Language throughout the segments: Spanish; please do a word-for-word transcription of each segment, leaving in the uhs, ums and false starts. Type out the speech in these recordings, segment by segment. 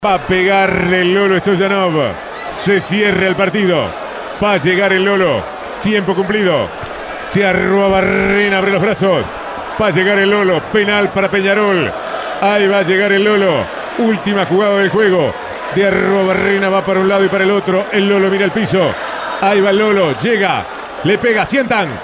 Va a pegarle el Lolo Stoyanov. Se cierra el partido. Va a llegar el Lolo. Tiempo cumplido. Tiarruabarrena abre los brazos. Va a llegar el Lolo. Penal para Peñarol. Ahí va a llegar el Lolo. Última jugada del juego. Tiarruabarrena va para un lado y para el otro. El Lolo mira el piso. Ahí va el Lolo. Llega. Le pega. Sientan.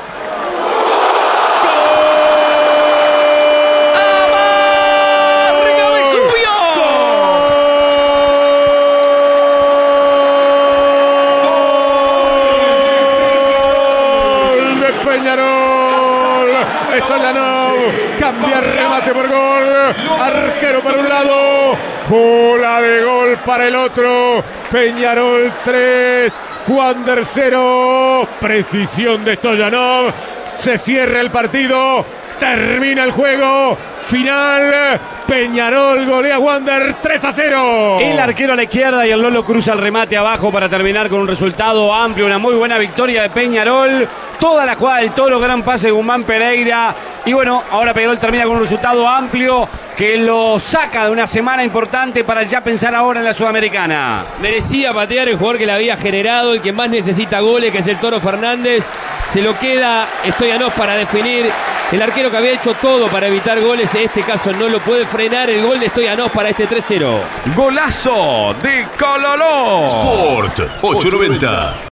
Peñarol, Stoyanov, cambia remate por gol, arquero para un lado, bola de gol para el otro, Peñarol tres, Wander cero, precisión de Stoyanov, se cierra el partido, termina el juego, final, Peñarol golea Wander tres a cero. El arquero a la izquierda y el Lolo cruza el remate abajo para terminar con un resultado amplio, una muy buena victoria de Peñarol. Toda la jugada del Toro, gran pase de Guzmán Pereira. Y bueno, ahora Peñarol termina con un resultado amplio que lo saca de una semana importante para ya pensar ahora en la Sudamericana. Merecía patear el jugador que le había generado, el que más necesita goles, que es el Toro Fernández. Se lo queda Stoyanov para definir. El arquero que había hecho todo para evitar goles, en este caso no lo puede frenar. El gol de Stoyanov para este tres cero. Golazo de Cololó. Sport ocho noventa.